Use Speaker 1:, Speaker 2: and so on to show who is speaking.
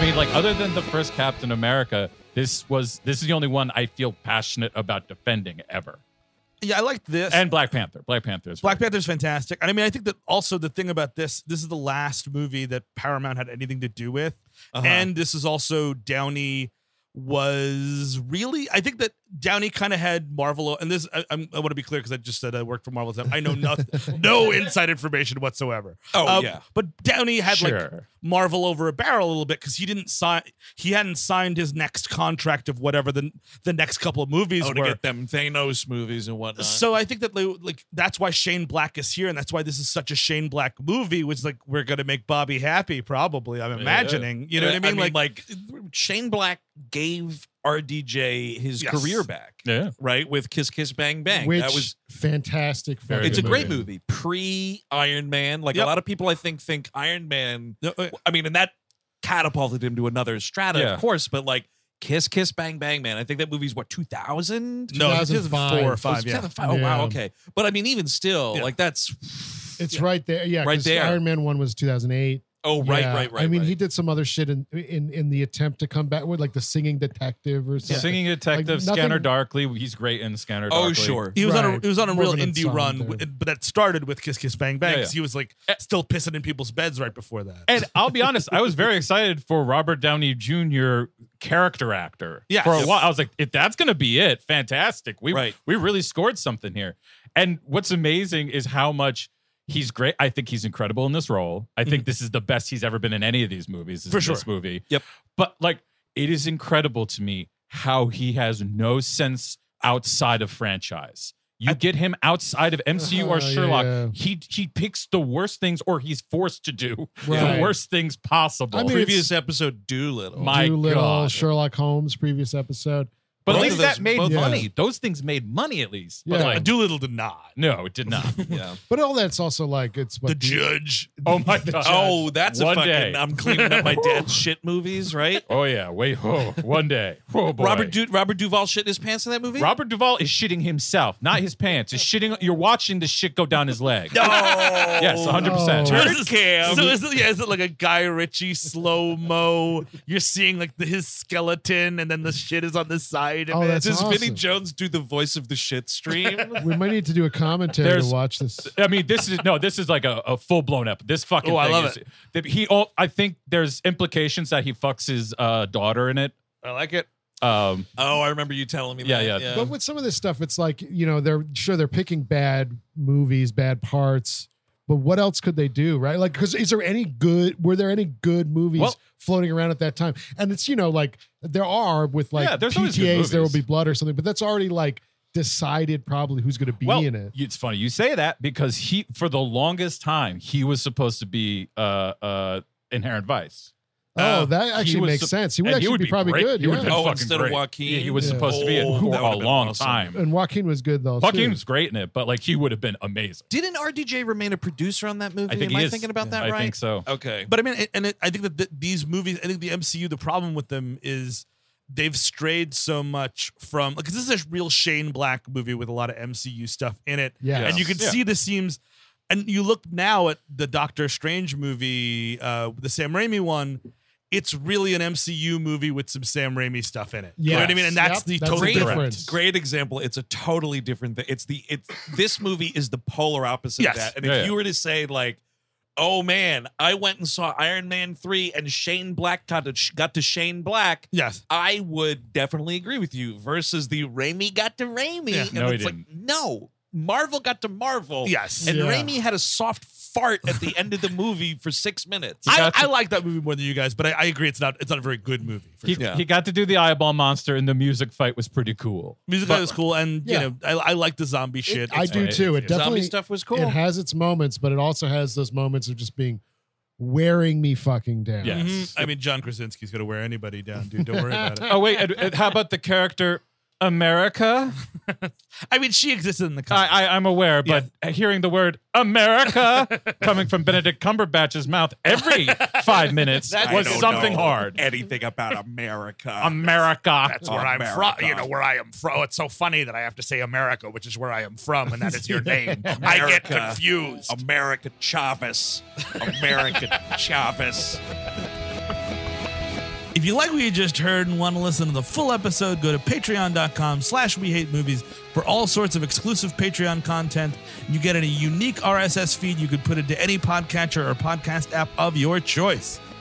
Speaker 1: mean, like, other than the first Captain America, this is the only one I feel passionate about defending ever.
Speaker 2: Yeah, I like this.
Speaker 1: And Black Panther. Black
Speaker 2: Panther's fantastic. And I mean, I think that also the thing about this is the last movie that Paramount had anything to do with. And this is also Downey was really, I think that Downey kind of had Marvel, and this, I want to be clear because I just said I worked for Marvel. I know nothing, no inside information whatsoever. But Downey had like Marvel over a barrel a little bit because he hadn't signed his next contract of whatever the next couple of movies were.
Speaker 3: To get them Thanos movies and whatnot.
Speaker 2: So I think that like that's why Shane Black is here, and that's why this is such a Shane Black movie. Was like we're gonna make Bobby happy, probably. I'm imagining. You know what I mean?
Speaker 3: Like Shane Black gave RDJ his career back.
Speaker 1: Yeah.
Speaker 3: Right? With Kiss Kiss Bang Bang.
Speaker 4: Which,
Speaker 3: that was
Speaker 4: fantastic.
Speaker 3: It's a great movie. Pre-Iron Man. Like a lot of people I think Iron Man. I mean, and that catapulted him to another strata, of course, but like Kiss Kiss Bang Bang Man. I think that movie's what, 2000?
Speaker 2: No, 2004 or 5. Yeah.
Speaker 3: Oh wow, okay. But I mean, even still, like that's
Speaker 4: it's right there. Yeah,
Speaker 3: right there.
Speaker 4: Iron Man 1 was 2008.
Speaker 3: Oh, right.
Speaker 4: I mean, he did some other shit in the attempt to come back with like the Singing Detective or something.
Speaker 1: Singing Detective, like Scanner Darkly. He's great in Scanner Darkly.
Speaker 3: Oh, sure.
Speaker 2: He was on a real indie run, but that started with Kiss Kiss Bang Bang because he was like still pissing in people's beds right before that.
Speaker 1: And I'll be honest, I was very excited for Robert Downey Jr. character actor.
Speaker 2: Yeah.
Speaker 1: For a while, I was like, if that's going to be it, fantastic. We really scored something here. And what's amazing is how much he's great. I think he's incredible in this role. I think this is the best he's ever been in any of these movies.
Speaker 2: For sure.
Speaker 1: This movie.
Speaker 3: Yep.
Speaker 1: But like, it is incredible to me how he has no sense outside of franchise. You get him outside of MCU or Sherlock, he picks the worst things, or he's forced to do the worst things possible.
Speaker 4: I mean,
Speaker 3: previous episode, Doolittle.
Speaker 1: My God.
Speaker 4: Sherlock Holmes, previous episode.
Speaker 1: But
Speaker 3: Both
Speaker 1: at least
Speaker 3: of those-
Speaker 1: that made
Speaker 3: both-
Speaker 1: money. Those things made money at least.
Speaker 4: Yeah.
Speaker 1: But like,
Speaker 2: Doolittle did not.
Speaker 1: no, it did not.
Speaker 3: Yeah.
Speaker 4: But all that's also like it's what
Speaker 2: The Judge.
Speaker 1: Oh my God.
Speaker 3: Oh, that's
Speaker 1: One
Speaker 3: a fucking.
Speaker 1: day.
Speaker 3: I'm cleaning up my dad's shit movies, right?
Speaker 1: Oh yeah. Wait. Oh, one day. Oh boy.
Speaker 3: Robert Duvall shit in his pants in that movie.
Speaker 1: Robert Duvall is shitting himself, not his pants. Is shitting. You're watching the shit go down his leg.
Speaker 3: No.
Speaker 1: Yes, 100%.
Speaker 2: So is it like a Guy Ritchie slow mo? You're seeing like his skeleton, and then the shit is on the side of
Speaker 4: Oh,
Speaker 2: it.
Speaker 4: that's
Speaker 3: Does
Speaker 4: awesome.
Speaker 3: Vinny Jones do the voice of the shit stream?
Speaker 4: We might need to do a commentary
Speaker 1: There's-
Speaker 4: to watch this.
Speaker 1: I mean, this is like a full blown episode. This fucking.
Speaker 2: Oh, I
Speaker 1: thing
Speaker 2: love
Speaker 1: is, it. I think there's implications that he fucks his daughter in it.
Speaker 2: I like it.
Speaker 3: Oh, I remember you telling me that.
Speaker 1: Yeah.
Speaker 4: But with some of this stuff, it's like, they're picking bad movies, bad parts. But what else could they do, right? Like, because were there any good movies floating around at that time? And it's, like there are with like
Speaker 1: there's always good
Speaker 4: PTAs, There Will
Speaker 1: movies.
Speaker 4: Be Blood or something, but that's already like decided probably who's going to be in it.
Speaker 1: It's funny you say that because he, for the longest time, he was supposed to be Inherent Vice.
Speaker 4: Oh, that actually makes sense. He would actually be probably
Speaker 1: great.
Speaker 4: good.
Speaker 1: He would have been fucking
Speaker 3: instead of
Speaker 1: great.
Speaker 3: Joaquin?
Speaker 1: Yeah, he was supposed to be it
Speaker 3: Oh,
Speaker 1: for
Speaker 3: that
Speaker 1: a
Speaker 3: would've been
Speaker 1: long
Speaker 3: awesome.
Speaker 1: time.
Speaker 4: And Joaquin was good though.
Speaker 1: Joaquin
Speaker 4: too.
Speaker 1: was great in it, but like he would have been amazing.
Speaker 3: Didn't RDJ remain a producer on that movie?
Speaker 1: I think
Speaker 3: Am
Speaker 1: he
Speaker 3: I
Speaker 1: is.
Speaker 3: thinking about that
Speaker 1: I
Speaker 3: right?
Speaker 1: think so.
Speaker 3: Okay.
Speaker 2: But I mean, I think that these movies, I think the MCU, the problem with them is they've strayed so much from, like, 'cause this is a real Shane Black movie with a lot of MCU stuff in it.
Speaker 4: Yeah.
Speaker 2: And you can see the seams. And you look now at the Doctor Strange movie, the Sam Raimi one. It's really an MCU movie with some Sam Raimi stuff in it. You know what I mean? And that's the total
Speaker 4: the
Speaker 2: difference.
Speaker 3: Great example. It's a totally different thing. This movie is the polar opposite
Speaker 2: Yes.
Speaker 3: of that. And if you were to say like, oh man, I went and saw Iron Man 3 and Shane Black got to Shane Black.
Speaker 2: Yes.
Speaker 3: I would definitely agree with you versus the Raimi got to Raimi.
Speaker 2: Yeah.
Speaker 3: And
Speaker 1: No, he
Speaker 3: it's like,
Speaker 1: didn't.
Speaker 3: no, Marvel got to Marvel.
Speaker 2: Yes.
Speaker 3: And
Speaker 4: Yeah.
Speaker 3: Raimi had a soft fart at the end of the movie for 6 minutes.
Speaker 2: I like that movie more than you guys, but I agree it's not a very good movie. For
Speaker 1: He,
Speaker 2: sure.
Speaker 1: he got to do the eyeball monster, and the music fight was pretty cool.
Speaker 2: Music was cool, and
Speaker 4: Yeah.
Speaker 2: I like the zombie shit.
Speaker 4: I do too. It definitely
Speaker 3: Zombie stuff was cool.
Speaker 4: It has its moments, but it also has those moments of just being wearing me fucking down.
Speaker 1: Yes.
Speaker 2: Mhm. I mean, John Krasinski's gonna wear anybody down, dude. Don't worry about it.
Speaker 1: Oh wait, and how about the character America?
Speaker 2: I mean, she existed in the comics.
Speaker 1: I'm aware, but hearing the word America coming from Benedict Cumberbatch's mouth every 5 minutes was something hard.
Speaker 3: Anything about America.
Speaker 1: America.
Speaker 2: That's where I'm from. You know where I am from. Oh, it's so funny that I have to say America, which is where I am from, and that is your name. I get
Speaker 3: America.
Speaker 2: confused.
Speaker 3: America Chavez. America Chavez.
Speaker 2: If you like what you just heard and want to listen to the full episode, go to patreon.com/WeHateMovies for all sorts of exclusive Patreon content. You get a unique RSS feed you could put into any podcatcher or podcast app of your choice.